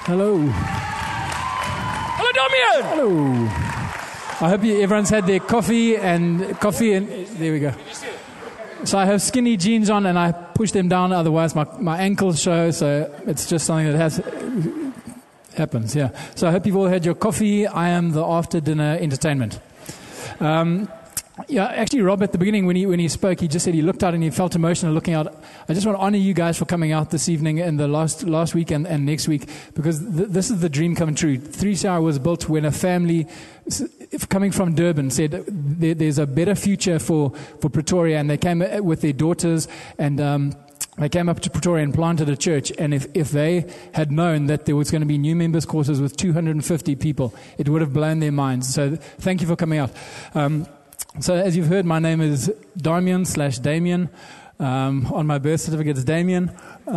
Hello. Hello, Damian. Hello. I hope everyone's had their coffee and there we go. So I have skinny jeans on and I push them down, otherwise my ankles show, so it's just something that happens, yeah. So I hope you've all had your coffee. I am the after dinner entertainment. Yeah, actually, Rob, at the beginning when he spoke, he just said he looked out and he felt emotional looking out. I just want to honor you guys for coming out this evening and the last week and next week, because this is the dream come true. 3CR was built when a family coming from Durban said there's a better future for Pretoria, and they came with their daughters and they came up to Pretoria and planted a church, and if they had known that there was going to be new members courses with 250 people, it would have blown their minds. So thank you for coming out. So as you've heard, my name is Damian/Damien. On my birth certificate it's Damien.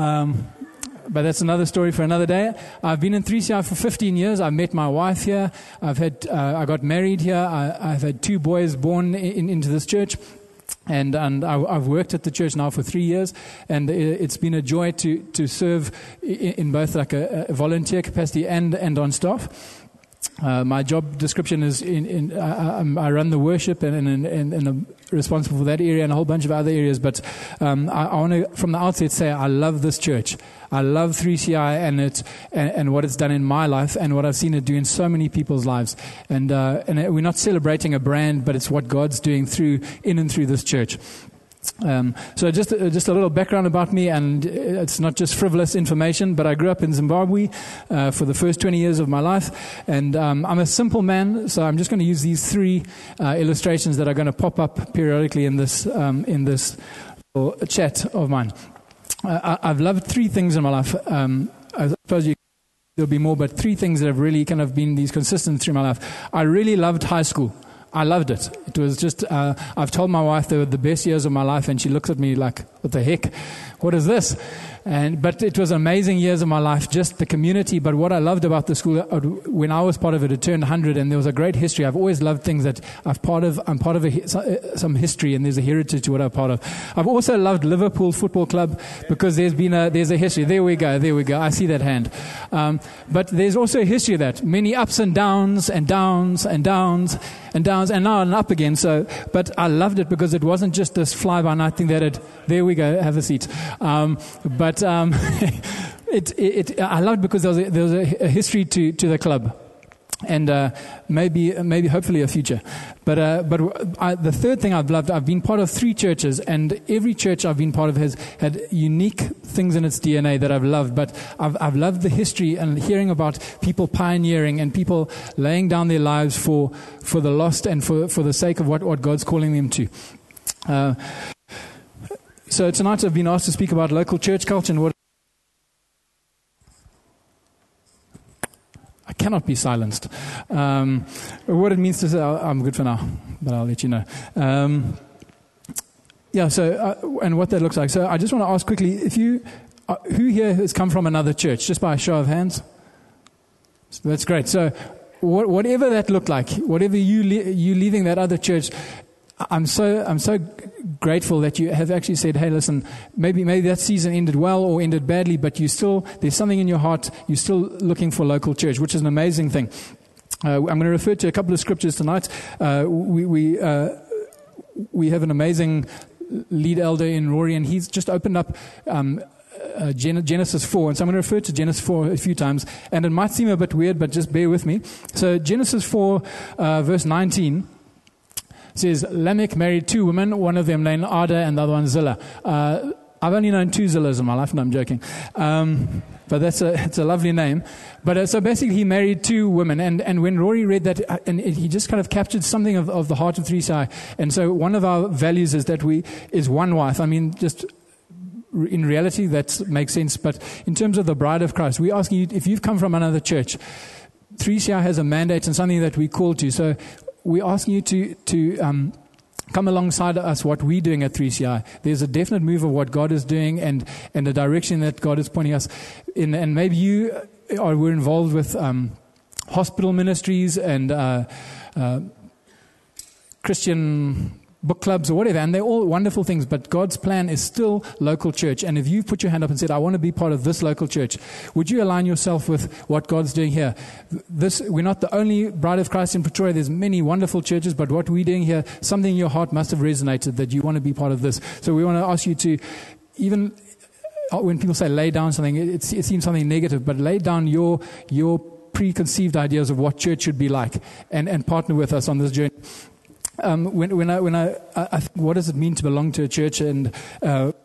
But that's another story for another day. I've been in 3CR for 15 years. I met my wife here. I got married here. I've had 2 boys born into this church. And I've worked at the church now for 3 years, and it's been a joy to serve in both like a volunteer capacity and on staff. My job description is I run the worship and I'm responsible for that area and a whole bunch of other areas. But I want to, from the outset, say I love this church. I love 3CI and what it's done in my life and what I've seen it do in so many people's lives. And we're not celebrating a brand, but it's what God's doing in and through this church. So just a little background about me, and it's not just frivolous information, but I grew up in Zimbabwe for the first 20 years of my life, and I'm a simple man, so I'm just going to use these 3 illustrations that are going to pop up periodically in this little chat of mine. I've loved 3 things in my life. I suppose there'll be more, but 3 things that have really kind of been these consistent through my life. I really loved high school. I loved it. It was just, I've told my wife they were the best years of my life, and she looks at me like, what the heck? What is this? But it was amazing years of my life, just the community. But what I loved about the school, when I was part of it turned 100, and there was a great history. I've always loved things that I'm part of some history, and there's a heritage to what I'm part of. I've also loved Liverpool Football Club because there's a history. There we go. I see that hand. But there's also a history of that. Many ups and downs and downs and downs and downs and now and up again. But I loved it because it wasn't just this fly-by-night thing there we go, have a seat. But I loved it because there was a history to the club, and maybe hopefully a future. But the third thing I've loved, I've been part of 3 churches, and every church I've been part of has had unique things in its DNA that I've loved. But I've loved the history and hearing about people pioneering and people laying down their lives for the lost and for the sake of what God's calling them to. So tonight I've been asked to speak about local church culture and what... I cannot be silenced. What it means to say, I'm good for now, but I'll let you know. And what that looks like. So I just want to ask quickly, who here has come from another church, just by a show of hands? So that's great. So whatever that looked like, whatever you leaving that other church, I'm so grateful that you have actually said, hey, listen, maybe that season ended well or ended badly, but there's something in your heart, you're still looking for local church, which is an amazing thing. I'm going to refer to a couple of scriptures tonight. We have an amazing lead elder in Rory, and he's just opened up Genesis 4, and so I'm going to refer to Genesis 4 a few times, and it might seem a bit weird, but just bear with me. So Genesis 4, verse 19, says, Lamech married 2 women, one of them named Ada and the other one Zillah. I've only known 2 Zillahs in my life, no, I'm joking. But it's a lovely name. But so basically he married 2 women, and when Rory read that, and he just kind of captured something of the heart of 3CI. And so one of our values is that is one wife. I mean, just in reality, that makes sense. But in terms of the bride of Christ, we're asking you, if you've come from another church, 3CI has a mandate and something that we call to. So we're asking you to come alongside us what we're doing at 3CI. There's a definite move of what God is doing and the direction that God is pointing us in. And maybe you were involved with hospital ministries and Christian book clubs or whatever, and they're all wonderful things, but God's plan is still local church. And if you put your hand up and said, I want to be part of this local church, would you align yourself with what God's doing here? We're not the only Bride of Christ in Pretoria. There's many wonderful churches, but what we're doing here, something in your heart must have resonated that you want to be part of this. So we want to ask you to, even when people say lay down something, it seems something negative, but lay down your preconceived ideas of what church should be like, and partner with us on this journey. When I think, what does it mean to belong to a church? And can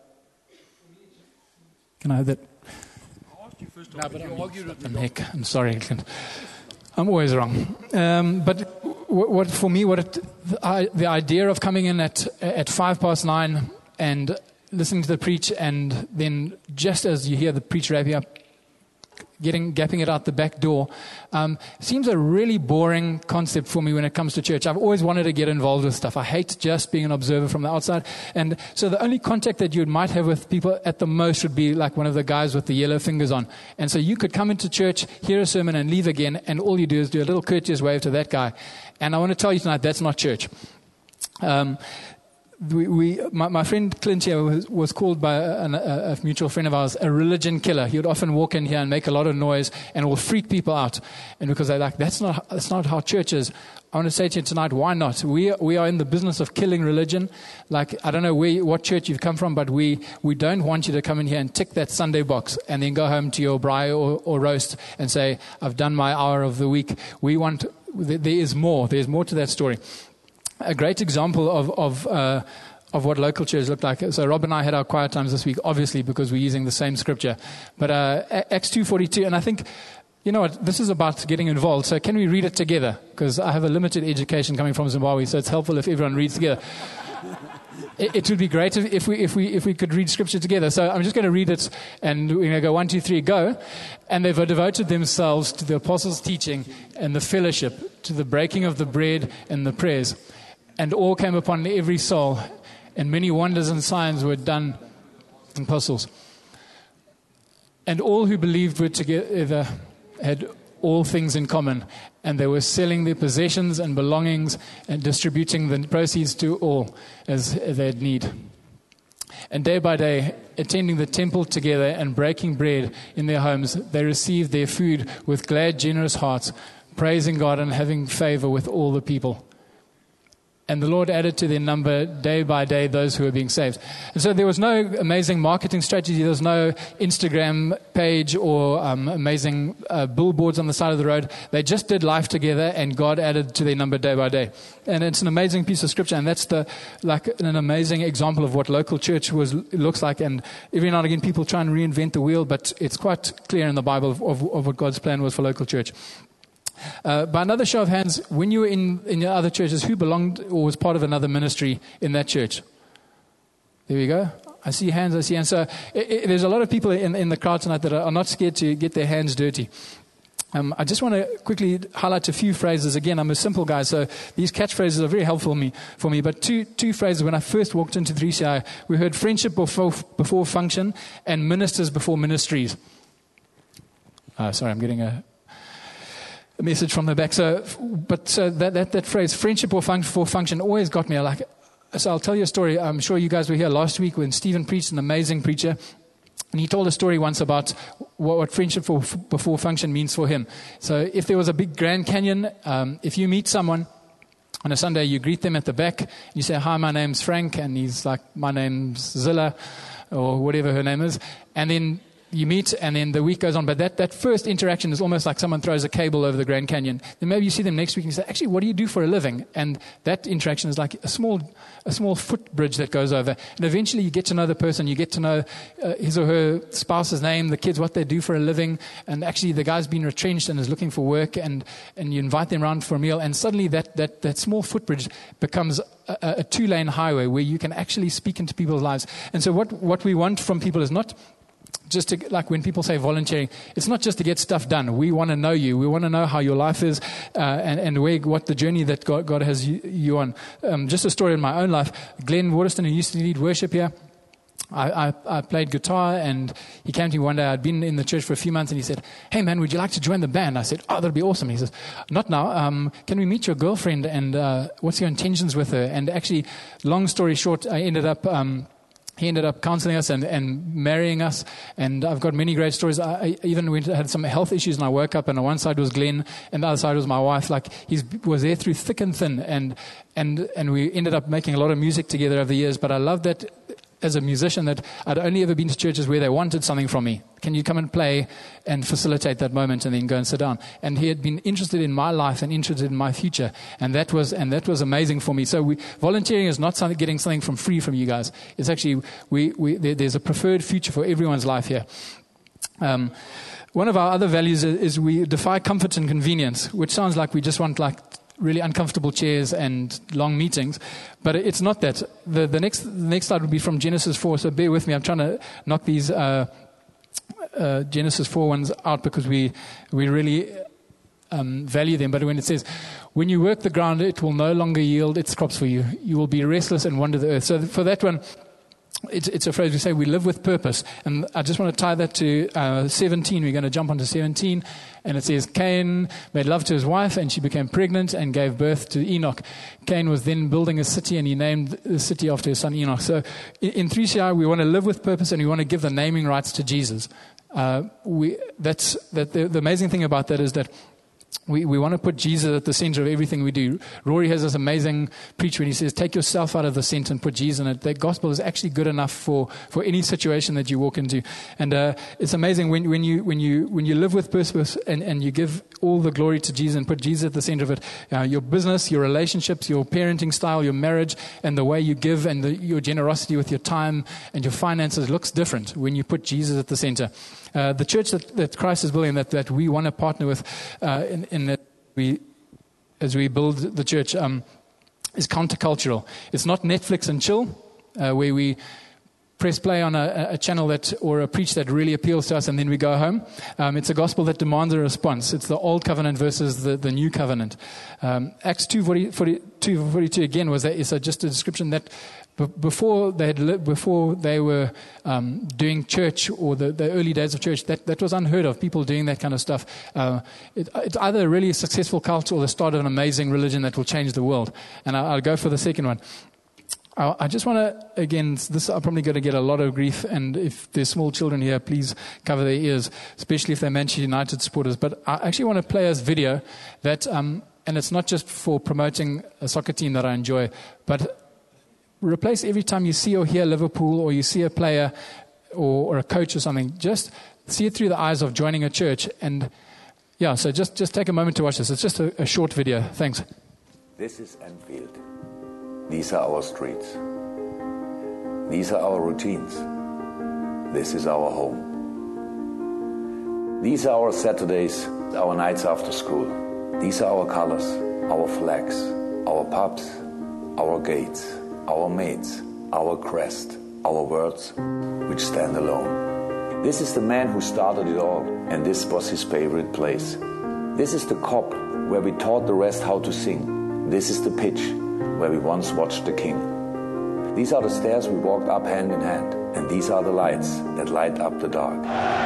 I have that? I'll ask you first. No, but you argued with me. Nick, I'm sorry. I'm always wrong. But what for me, the idea of coming in at 9:05 and listening to the preach, and then just as you hear the preach wrapping up, gapping it out the back door, seems a really boring concept for me when it comes to church. I've always wanted to get involved with stuff. I hate just being an observer from the outside. And so the only contact that you might have with people at the most would be like one of the guys with the yellow fingers on. And so you could come into church, hear a sermon, and leave again, and all you do is do a little courteous wave to that guy. And I want to tell you tonight, that's not church. My friend Clint here was called by a mutual friend of ours a religion killer. He would often walk in here and make a lot of noise and will freak people out. And because they're like, that's not how church is. I want to say to you tonight, why not? We are in the business of killing religion. Like, I don't know what church you've come from, but we don't want you to come in here and tick that Sunday box and then go home to your braai or roast and say, I've done my hour of the week. There is more. There's more to that story. A great example of what local church looked like. So Rob and I had our quiet times this week, obviously, because we're using the same scripture. But Acts 2:42, and I think, you know what, this is about getting involved. So can we read it together? Because I have a limited education coming from Zimbabwe, so it's helpful if everyone reads together. It would be great if we could read scripture together. So I'm just going to read it, and we're going to go 1, 2, 3, go. And they've devoted themselves to the apostles' teaching and the fellowship, to the breaking of the bread and the prayers. And all came upon every soul, and many wonders and signs were done in apostles. And all who believed were together, had all things in common, and they were selling their possessions and belongings and distributing the proceeds to all as they had need. And day by day, attending the temple together and breaking bread in their homes, they received their food with glad, generous hearts, praising God and having favor with all the people. And the Lord added to their number day by day those who were being saved. And so there was no amazing marketing strategy. There was no Instagram page or amazing billboards on the side of the road. They just did life together, and God added to their number day by day. And it's an amazing piece of scripture, and that's an amazing example of what local church looks like. And every now and again, people try and reinvent the wheel, but it's quite clear in the Bible of what God's plan was for local church. By another show of hands, when you were in your other churches, who belonged or was part of another ministry in that church? There we go. I see hands. So there's a lot of people in the crowd tonight that are not scared to get their hands dirty. I just want to quickly highlight a few phrases. Again, I'm a simple guy, so these catchphrases are very helpful for me. But two phrases. When I first walked into 3CI, we heard friendship before function and ministers before ministries. Sorry, I'm getting a message from the back. So that phrase, friendship before function, always got me. So I'll tell you a story. I'm sure you guys were here last week when Stephen preached, an amazing preacher. And he told a story once about what friendship before function means for him. So if there was a big Grand Canyon, if you meet someone on a Sunday, you greet them at the back. And you say, hi, my name's Frank. And he's like, my name's Zilla, or whatever her name is. And then you meet, and then the week goes on. But that first interaction is almost like someone throws a cable over the Grand Canyon. Then maybe you see them next week and you say, actually, what do you do for a living? And that interaction is like a small footbridge that goes over. And eventually you get to know the person. You get to know his or her spouse's name, the kids, what they do for a living. And actually the guy's been retrenched and is looking for work. And you invite them around for a meal. And suddenly that small footbridge becomes a 2-lane highway where you can actually speak into people's lives. And so what we want from people is not just to, like when people say volunteering, it's not just to get stuff done. We want to know you. We want to know how your life is and what the journey that God has you on. Just a story in my own life. Glenn Waterston, who used to lead worship here, I played guitar, and he came to me one day. I'd been in the church for a few months, and he said, "Hey man, would you like to join the band?" I said, "Oh, that'd be awesome." He says, "Not now. Can we meet your girlfriend, and what's your intentions with her?" And actually, long story short, he ended up counseling us and marrying us, and I've got many great stories. I even had some health issues, and I woke up, and on one side was Glenn, and the other side was my wife. Like, he was there through thick and thin, and we ended up making a lot of music together over the years. But I love that as a musician, that I'd only ever been to churches where they wanted something from me. Can you come and play and facilitate that moment and then go and sit down? And he had been interested in my life and interested in my future. And that was amazing for me. So volunteering is not getting something from free from you guys. It's actually, there's a preferred future for everyone's life here. One of our other values is we defy comfort and convenience, which sounds like we just want really uncomfortable chairs and long meetings, but it's not that. The next slide would be from Genesis 4, so bear with me. I'm trying to knock these Genesis 4 ones out because we really value them. But when it says, "When you work the ground, it will no longer yield its crops for you. You will be restless and wander the earth." So for that one, it's a phrase we say, we live with purpose. And I just want to tie that to 17. We're going to jump onto 17. And it says, Cain made love to his wife, and she became pregnant and gave birth to Enoch. Cain was then building a city, and he named the city after his son Enoch. So in 3CI, we want to live with purpose, and we want to give the naming rights to Jesus. The amazing thing about that is that we want to put Jesus at the center of everything we do. Rory has this amazing preach when he says, take yourself out of the center and put Jesus in it. The gospel is actually good enough for any situation that you walk into. And it's amazing when you live with purpose and you give all the glory to Jesus and put Jesus at the center of it. Your business, your relationships, your parenting style, your marriage, and the way you give and your generosity with your time and your finances looks different when you put Jesus at the center. The church that Christ is building, that we want to partner with in that as we build the church, is countercultural. It's not Netflix and chill, where we press play on a channel or a preach that really appeals to us and then we go home. It's a gospel that demands a response. It's the old covenant versus the new covenant. Acts 2:42 again is just a description that before they were doing church, or the early days of church, that was unheard of, people doing that kind of stuff. It's either a really successful cult or the start of an amazing religion that will change the world. And I'll go for the second one. I just want to, again, I'm probably going to get a lot of grief, and if there's small children here, please cover their ears, especially if they're Manchester United supporters. But I actually want to play us video that, and it's not just for promoting a soccer team that I enjoy, but replace every time you see or hear Liverpool, or you see a player or a coach or something, just see it through the eyes of joining a church. And yeah, so just take a moment to watch this. It's just a short video. Thanks. This is Anfield. These are our streets. These are our routines. This is our home. These are our Saturdays, our nights after school. These are our colors, our flags, our pubs, our gates, our mates, our crest, our words, which stand alone. This is the man who started it all, and this was his favorite place. This is the cop where we taught the rest how to sing. This is the pitch where we once watched the king. These are the stairs we walked up hand in hand, and these are the lights that light up the dark.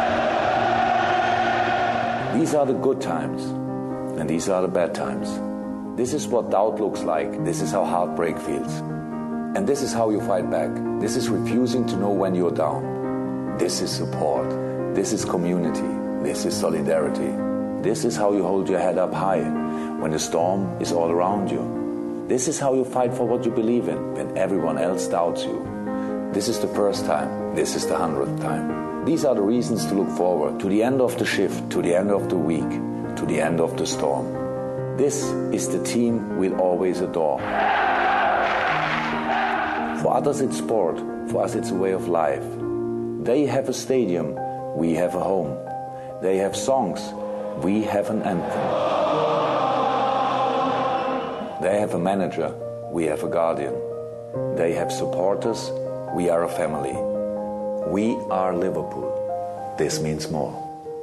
These are the good times, and these are the bad times. This is what doubt looks like. This is how heartbreak feels. And this is how you fight back. This is refusing to know when you're down. This is support. This is community. This is solidarity. This is how you hold your head up high when the storm is all around you. This is how you fight for what you believe in when everyone else doubts you. This is the first time. This is the 100th time. These are the reasons to look forward to the end of the shift, to the end of the week, to the end of the storm. This is the team we'll always adore. For others it's sport, for us it's a way of life. They have a stadium, we have a home. They have songs, we have an anthem. They have a manager, we have a guardian. They have supporters, we are a family. We are Liverpool. This means more.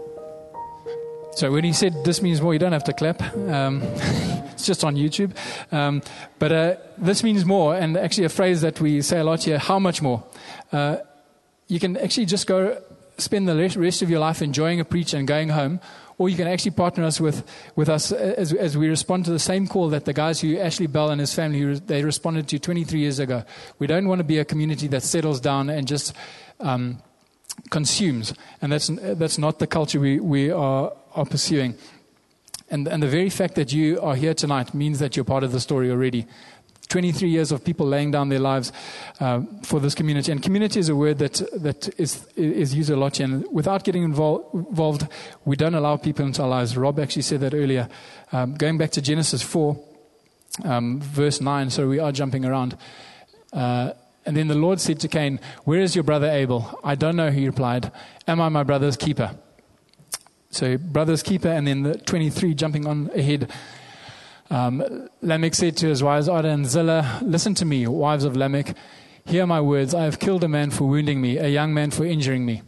So when he said this means more, you don't have to clap. It's just on YouTube. But this means more, and actually a phrase that we say a lot here, how much more? you can actually just go spend the rest of your life enjoying a preach and going home, or you can actually partner us with us as we respond to the same call that the guys who Ashley Bell and his family, they responded to 23 years ago. We don't want to be a community that settles down and just consumes, and that's not the culture we are pursuing. And the very fact that you are here tonight means that you're part of the story already. 23 years of people laying down their lives for this community. And community is a word that is used a lot here. And without getting involved, we don't allow people into our lives. Rob actually said that earlier. Going back to Genesis 4, verse 9, so we are jumping around. And then the Lord said to Cain, "Where is your brother Abel?" "I don't know," he replied. "Am I my brother's keeper?" So brother's keeper, and then the 23, jumping on ahead. Lamech said to his wives, Ada and Zillah, "Listen to me, wives of Lamech. Hear my words. I have killed a man for wounding me, a young man for injuring me."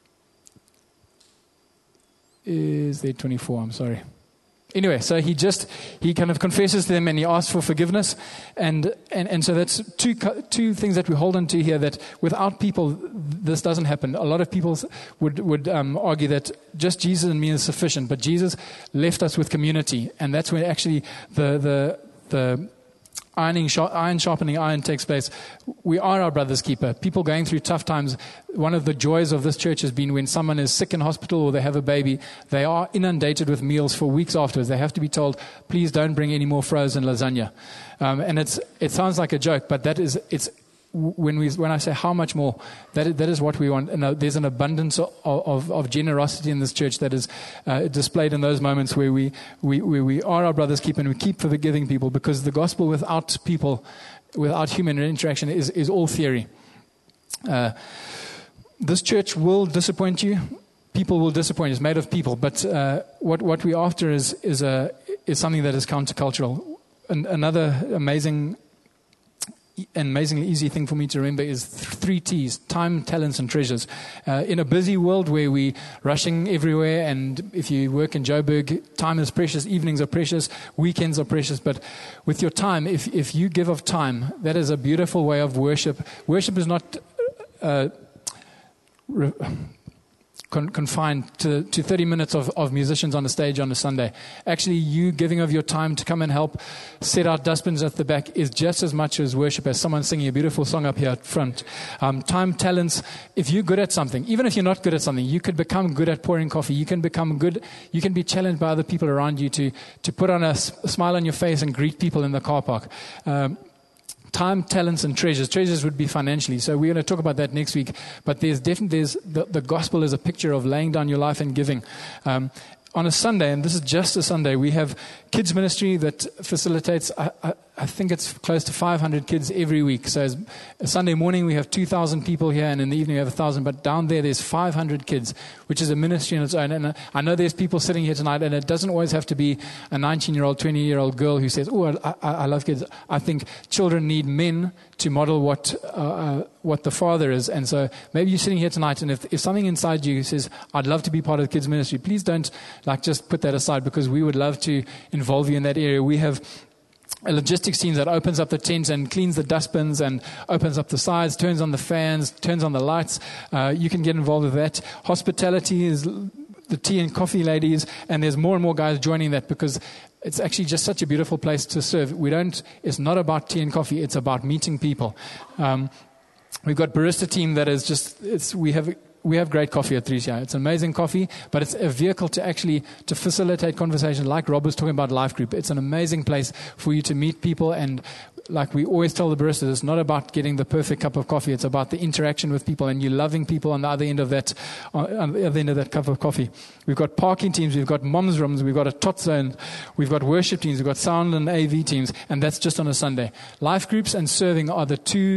Is there 24? I'm sorry. Anyway, so he kind of confesses to them and he asks for forgiveness. And so that's two things that we hold on to here, that without people, this doesn't happen. A lot of people would argue that just Jesus and me is sufficient, but Jesus left us with community. And that's when actually the iron sharpening iron takes place. We are our brother's keeper. People going through tough times, one of the joys of this church has been when someone is sick in hospital or they have a baby, they are inundated with meals for weeks afterwards. They have to be told, please don't bring any more frozen lasagna. And it sounds like a joke, but it's when I say how much more, that is what we want. And there's an abundance of generosity in this church that is displayed in those moments where we are our brother's keeper and we keep forgiving people, because the gospel without people, without human interaction is all theory. This church will disappoint you. People will disappoint you. It's made of people. But what we're after is something that is countercultural. Another amazingly easy thing for me to remember is 3 T's: time, talents, and treasures. In a busy world where we're rushing everywhere, and if you work in Joburg, time is precious, evenings are precious, weekends are precious, but with your time, if you give of time, that is a beautiful way of worship. Worship is not confined to 30 minutes of musicians on a stage on a Sunday. Actually, you giving of your time to come and help set out dustbins at the back is just as much as worship as someone singing a beautiful song up here at front. Time, talents, if you're good at something, even if you're not good at something, you could become good at pouring coffee. You can become good. You can be challenged by other people around you to put on a smile on your face and greet people in the car park. Time, talents, and treasures. Treasures would be financially. So we're going to talk about that next week. But there's the gospel is a picture of laying down your life and giving. On a Sunday, and this is just a Sunday, we have kids ministry that facilitates, I think it's close to 500 kids every week. So as a Sunday morning, we have 2,000 people here, and in the evening we have 1,000. But down there's 500 kids, which is a ministry in its own. And I know there's people sitting here tonight, and it doesn't always have to be a 19-year-old, 20-year-old girl who says, "Oh, I love kids." I think children need men to model what the father is. And so maybe you're sitting here tonight, and if something inside you says, "I'd love to be part of the kids ministry," please don't just put that aside, because we would love to involve you in that area. We have a logistics team that opens up the tent and cleans the dustbins and opens up the sides, turns on the fans, turns on the lights. You can get involved with that. Hospitality is the tea and coffee ladies, and there's more and more guys joining that, because it's actually just such a beautiful place to serve. It's not about tea and coffee, it's about meeting people. We've got barista team that is we have great coffee at 3CI. It's amazing coffee, but it's a vehicle to facilitate conversation, like Rob was talking about Life Group. It's an amazing place for you to meet people, and like we always tell the baristas, it's not about getting the perfect cup of coffee. It's about the interaction with people and you loving people on the other end of that cup of coffee. We've got parking teams, we've got moms rooms, we've got a tot zone, we've got worship teams, we've got sound and AV teams, and that's just on a Sunday. Life groups and serving are the two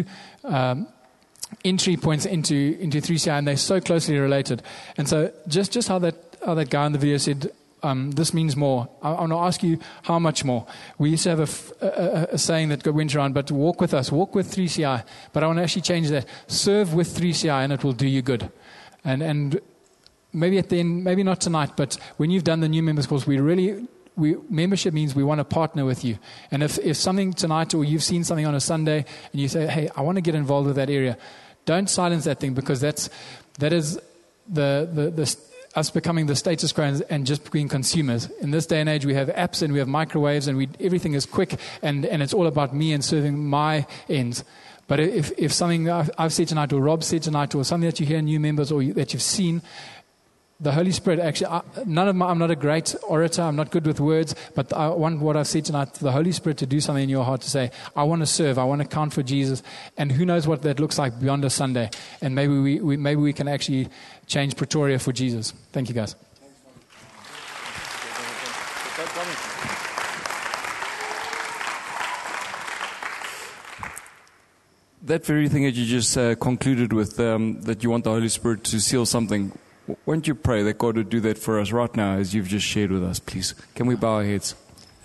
entry points into 3CI, and they're so closely related. And so just how that guy in the video said, this means more. I want to ask you, how much more? We used to have a saying that went around, but walk with us, walk with 3CI. But I want to actually change that. Serve with 3CI, and it will do you good. And maybe at the end, maybe not tonight, but when you've done the new members course, membership means we want to partner with you. And if something tonight, or you've seen something on a Sunday and you say, "Hey, I want to get involved with that area," Don't silence that thing, because that is the us becoming the status quo and just being consumers. In this day and age, we have apps and we have microwaves and everything is quick and it's all about me and serving my ends. But if something I've said tonight, or Rob said tonight, or something that you hear in new members or that you've seen, the Holy Spirit actually, I'm not a great orator, I'm not good with words, but I want what I've said tonight, the Holy Spirit to do something in your heart, to say, I want to serve, I want to count for Jesus, and who knows what that looks like beyond a Sunday, and maybe we can actually change Pretoria for Jesus. Thank you, guys. That very thing that you just concluded with, that you want the Holy Spirit to seal something, won't you pray that God would do that for us right now as you've just shared with us, please? Can we bow our heads?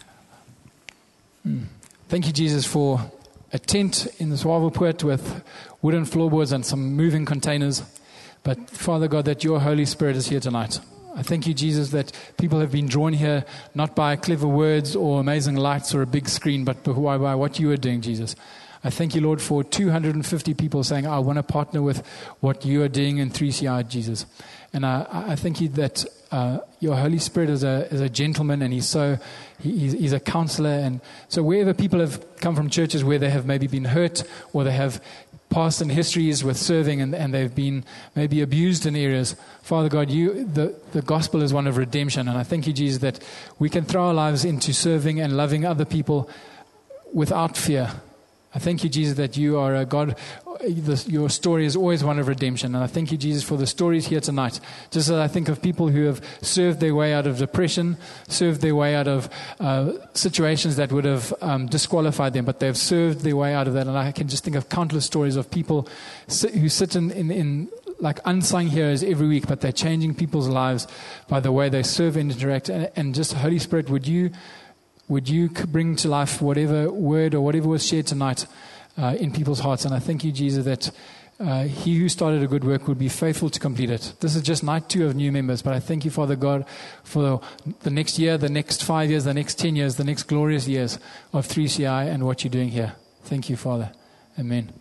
Thank you, Jesus, for a tent in the Swavelpoort with wooden floorboards and some moving containers. But, Father God, that your Holy Spirit is here tonight. I thank you, Jesus, that people have been drawn here not by clever words or amazing lights or a big screen, but by what you are doing, Jesus. I thank you, Lord, for 250 people saying, I want to partner with what you are doing in 3CI, Jesus. And I thank you that your Holy Spirit is a gentleman, and he's a counselor. And so wherever people have come from churches where they have maybe been hurt, or they have past and histories with serving, and they've been maybe abused in areas, Father God, the gospel is one of redemption. And I thank you, Jesus, that we can throw our lives into serving and loving other people without fear. I thank you, Jesus, that you are a God. Your story is always one of redemption. And I thank you, Jesus, for the stories here tonight. Just as I think of people who have served their way out of depression, served their way out of situations that would have disqualified them, but they've served their way out of that. And I can just think of countless stories of people who sit in like unsung heroes every week, but they're changing people's lives by the way they serve and interact. And just, Holy Spirit, would you bring to life whatever word or whatever was shared tonight in people's hearts? And I thank you, Jesus, that he who started a good work would be faithful to complete it. This is just night 2 of new members, but I thank you, Father God, for the next year, the next 5 years, the next 10 years, the next glorious years of 3CI and what you're doing here. Thank you, Father. Amen.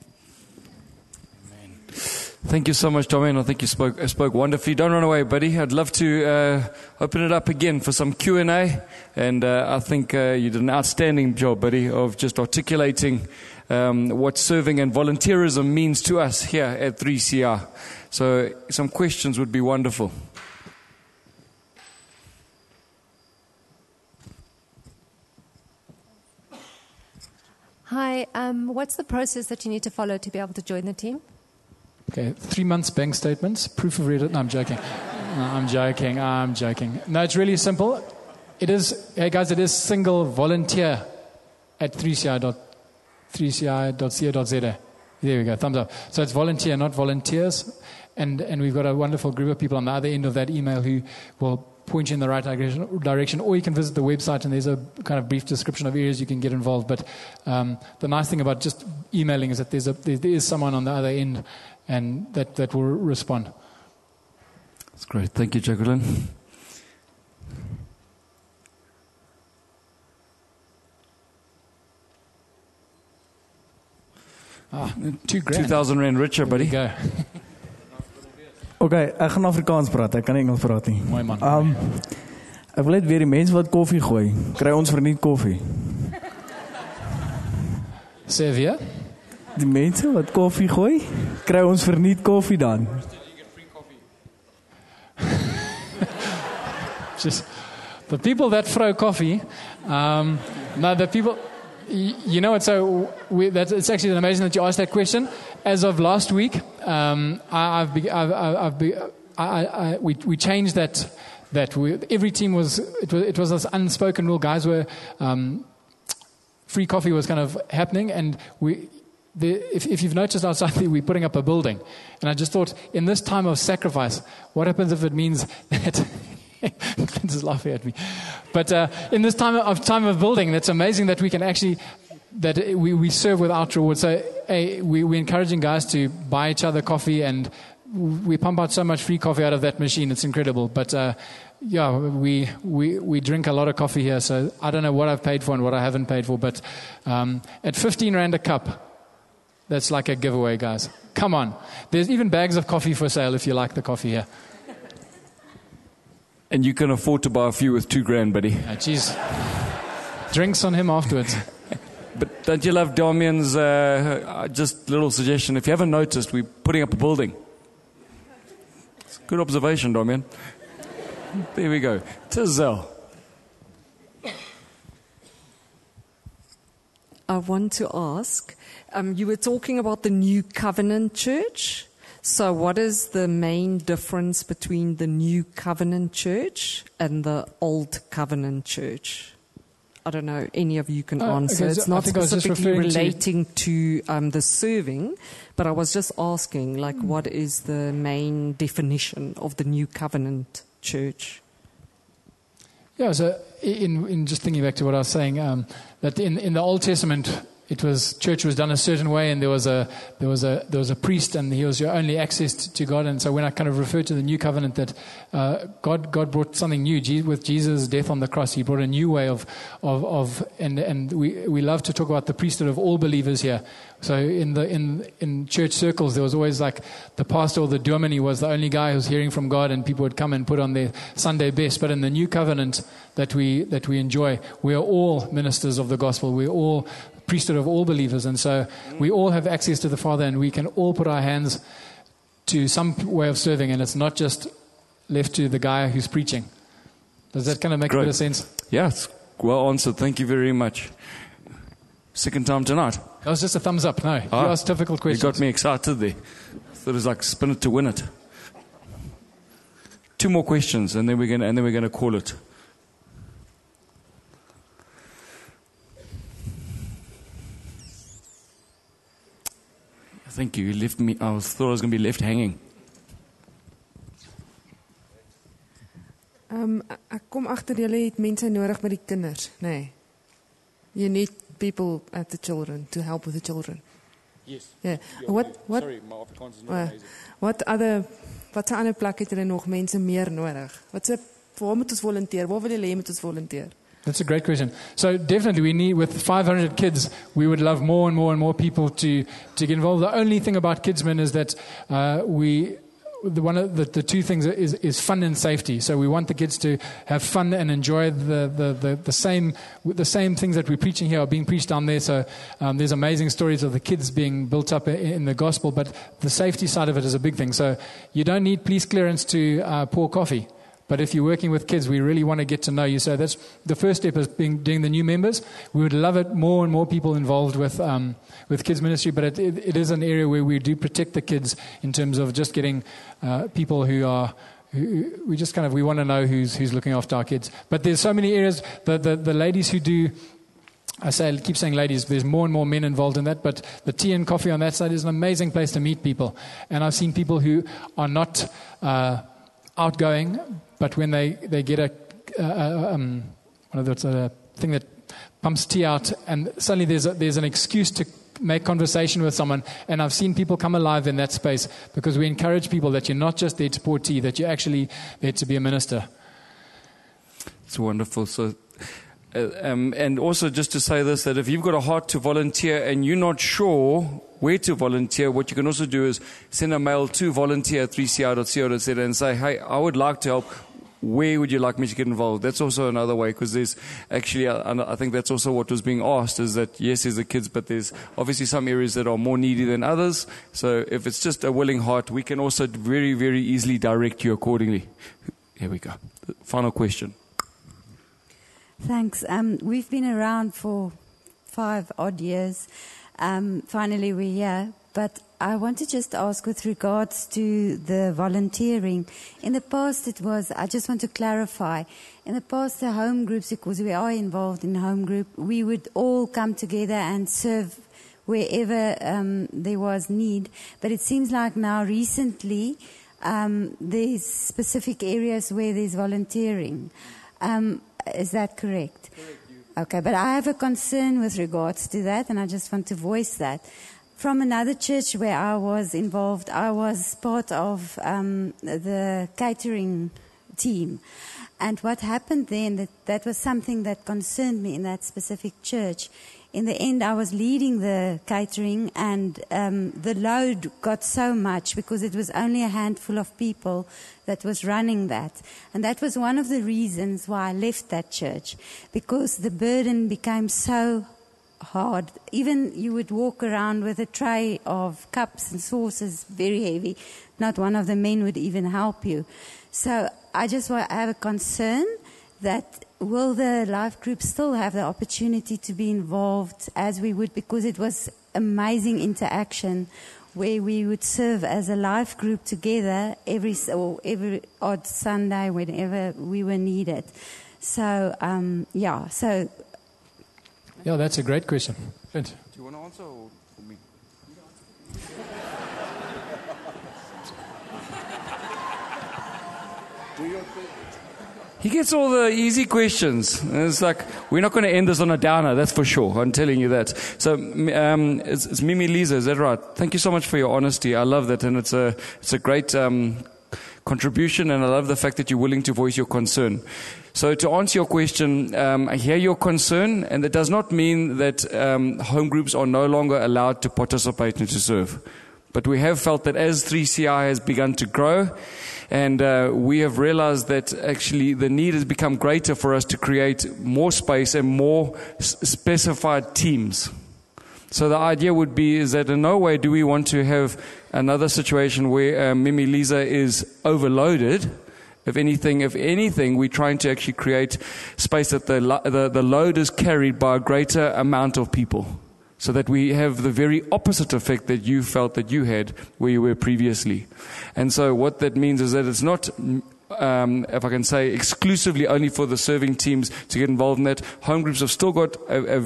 Thank you so much, Tommy, and I think you spoke wonderfully. Don't run away, buddy. I'd love to open it up again for some Q&A, and I think you did an outstanding job, buddy, of just articulating what serving and volunteerism means to us here at 3CR. So some questions would be wonderful. Hi, what's the process that you need to follow to be able to join the team? Okay, 3 months bank statements, proof of Reddit. No, I'm joking. I'm joking. No, it's really simple. It is, hey guys, it is single volunteer at 3ci.co.za. There we go, thumbs up. So it's volunteer, not volunteers. And we've got a wonderful group of people on the other end of that email who will point you in the right direction. Or you can visit the website, and there's a kind of brief description of areas you can get involved. But the nice thing about just emailing is that there is someone on the other end, and that will respond. That's great. Thank you, Jacqueline. $2,000. 2,000 rand richer, buddy. Go. Okay, ek gaan Afrikaans praat. Ek kan nie Engels praat nie. Mooi man. Ek wil net weer die mense wat koffie gooi, kry ons verniet koffie. Sê weer. Die mense wat koffie gooi, kry ons verniet koffie dan. Just the people that throw coffee, no, the people, you know what, so it's actually amazing that you asked that question. As of last week, we changed that every team it was this unspoken rule. Guys were, free coffee was kind of happening, and if you've noticed outside there, we're putting up a building. And I just thought, in this time of sacrifice, what happens if it means that Clint is laughing at me. But in this time of building, that's amazing that we can actually, that we serve without reward. So we're encouraging guys to buy each other coffee, and we pump out so much free coffee out of that machine. It's incredible. But yeah, we drink a lot of coffee here. So I don't know what I've paid for and what I haven't paid for. But at 15 Rand a cup, that's like a giveaway, guys. Come on. There's even bags of coffee for sale if you like the coffee here. And you can afford to buy a few with $2,000, buddy. Jeez. Drinks on him afterwards. But don't you love Damien's just little suggestion? If you haven't noticed, we're putting up a building. It's a good observation, Damien. There we go. Tizel. I want to ask, you were talking about the New Covenant Church. So what is the main difference between the New Covenant Church and the Old Covenant Church? I don't know, any of you can answer. Okay, it's so not specifically relating to the serving, but I was just asking, like, what is the main definition of the New Covenant Church? Yeah, so in just thinking back to what I was saying, that in the Old Testament, church was done a certain way, and there was a priest, and he was your only access to God. And so when I kind of refer to the New Covenant, that God brought something new with Jesus' death on the cross. He brought a new way and we love to talk about the priesthood of all believers here. So in church circles, there was always like the pastor or the dominee was the only guy who was hearing from God, and people would come and put on their Sunday best. But in the New Covenant that we enjoy, we are all ministers of the gospel. We're all priesthood of all believers, and so we all have access to the Father, and we can all put our hands to some way of serving, and it's not just left to the guy who's preaching. Does that kind of make a bit of sense? Yes, well answered. Thank you very much. Second time tonight. That was just a thumbs up. No, you asked difficult questions. You got me excited there. Thought it was like spin it to win it. 2 more questions, and then we're going to call it. Thank you. You left me. I thought I was going to be left hanging. Ek kom agter julle het mense nodig met die kinders, nee. You need people at the children to help with the children. Yes. Yeah. Sorry, my Afrikaans is not amazing. Wat se ander plek het julle nog mense meer nodig? Waar moet ons volunteer? Waar wil julle hê moet ons volunteer? That's a great question. So definitely we need, with 500 kids, we would love more and more and more people to get involved. The only thing about Kidsmen is that one of the 2 things is fun and safety. So we want the kids to have fun and enjoy the same things that we're preaching here are being preached down there. So there's amazing stories of the kids being built up in the gospel, but the safety side of it is a big thing. So you don't need police clearance to pour coffee. But if you're working with kids, we really want to get to know you. So that's the first step is doing the new members. We would love it more and more people involved with kids ministry. But it is an area where we do protect the kids in terms of just getting people who we want to know who's looking after our kids. But there's so many areas. The ladies who do. I keep saying ladies, there's more and more men involved in that, but the tea and coffee on that side is an amazing place to meet people. And I've seen people who are not outgoing, but when they get a thing that pumps tea out, and suddenly there's an excuse to make conversation with someone, and I've seen people come alive in that space because we encourage people that you're not just there to pour tea, that you're actually there to be a minister. It's wonderful. So, and also just to say this, that if you've got a heart to volunteer and you're not sure where to volunteer, what you can also do is send a mail to volunteer@3cr.co.za and say, hey, I would like to help. Where would you like me to get involved? That's also another way, because there's actually, I think that's also what was being asked, is that yes, there's the kids, but there's obviously some areas that are more needy than others. So if it's just a willing heart, we can also very, very easily direct you accordingly. Here we go. The final question. Thanks. We've been around for 5 odd years. Finally, we're here. But I want to just ask with regards to the volunteering. In the past, I just want to clarify. In the past, the home groups, because we are involved in home group, we would all come together and serve wherever there was need. But it seems like now recently, there's specific areas where there's volunteering. Is that correct? Correct. Okay, but I have a concern with regards to that, and I just want to voice that. From another church where I was involved, I was part of the catering team. And what happened then, that was something that concerned me in that specific church, in the end, I was leading the catering, and the load got so much because it was only a handful of people that was running that. And that was one of the reasons why I left that church, because the burden became so hard. Even you would walk around with a tray of cups and saucers, very heavy. Not one of the men would even help you. So I have a concern that will the life group still have the opportunity to be involved as we would, because it was amazing interaction where we would serve as a life group together every odd Sunday whenever we were needed. So, Yeah, that's a great question. Good. Do you want to answer or for me? He gets all the easy questions. It's like, we're not going to end this on a downer, that's for sure. I'm telling you that. So, it's Mimi Lisa, is that right? Thank you so much for your honesty. I love that, and it's a great contribution, and I love the fact that you're willing to voice your concern. So to answer your question, I hear your concern, and that does not mean that home groups are no longer allowed to participate and to serve. But we have felt that as 3CI has begun to grow, and we have realized that actually the need has become greater for us to create more space and more specified teams. So the idea would be is that in no way do we want to have another situation where Mimi Lisa is overloaded. If anything, we're trying to actually create space that the load is carried by a greater amount of people, so that we have the very opposite effect that you felt that you had where you were previously. And so what that means is that it's not, if I can say, exclusively only for the serving teams to get involved in that. Home groups have still got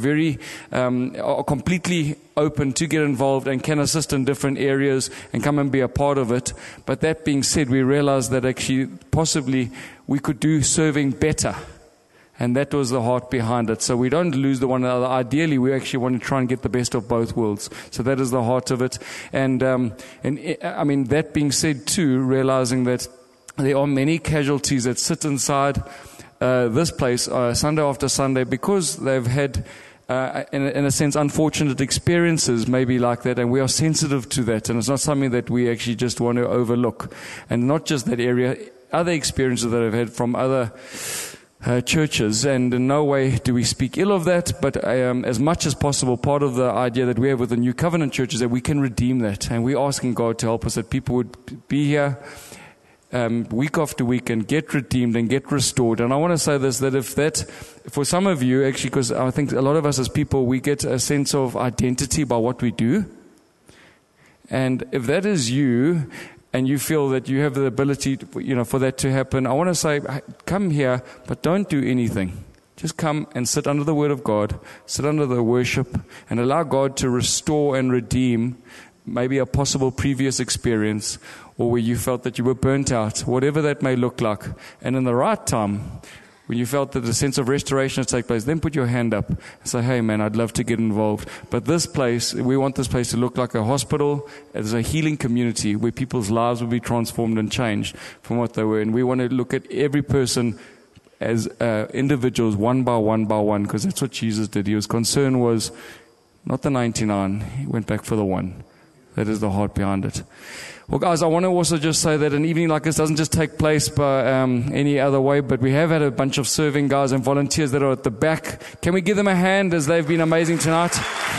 are completely open to get involved and can assist in different areas and come and be a part of it. But that being said, we realized that actually possibly we could do serving better. And that was the heart behind it. So we don't lose the one another. Ideally, we actually want to try and get the best of both worlds. So that is the heart of it. And I mean, that being said too, realizing that there are many casualties that sit inside this place Sunday after Sunday because they've had, in a sense, unfortunate experiences maybe like that, and we are sensitive to that, and it's not something that we actually just want to overlook. And not just that area, other experiences that I've had from other churches, and in no way do we speak ill of that, but as much as possible, part of the idea that we have with the New Covenant Church is that we can redeem that, and we're asking God to help us, that people would be here week after week and get redeemed and get restored. And I want to say this, that for some of you, actually, because I think a lot of us as people, we get a sense of identity by what we do. And if that is you, and you feel that you have the ability, for that to happen, I want to say, come here, but don't do anything. Just come and sit under the Word of God, sit under the worship, and allow God to restore and redeem maybe a possible previous experience, or where you felt that you were burnt out, whatever that may look like. And in the right time, when you felt that a sense of restoration has taken place, then put your hand up and say, hey man, I'd love to get involved. But this place, we want this place to look like a hospital, as a healing community where people's lives will be transformed and changed from what they were. And we want to look at every person as individuals, one by one, because that's what Jesus did. His concern was not the 99, he went back for the one. That is the heart behind it. Well, guys, I want to also just say that an evening like this doesn't just take place by any other way, but we have had a bunch of serving guys and volunteers that are at the back. Can we give them a hand, as they've been amazing tonight?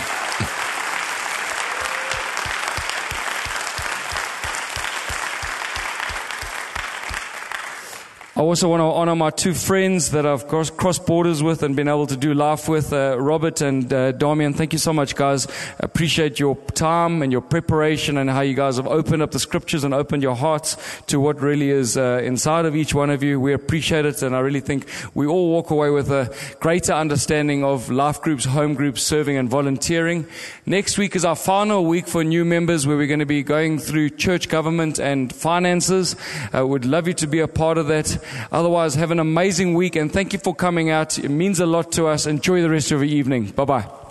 I also want to honor my two friends that I've crossed borders with and been able to do life with, Robert and Damian. Thank you so much, guys. Appreciate your time and your preparation and how you guys have opened up the scriptures and opened your hearts to what really is inside of each one of you. We appreciate it, and I really think we all walk away with a greater understanding of life groups, home groups, serving and volunteering. Next week is our final week for new members, where we're going to be going through church government and finances. Would love you to be a part of that. Otherwise, have an amazing week, and thank you for coming out. It means a lot to us. Enjoy the rest of your evening. Bye-bye.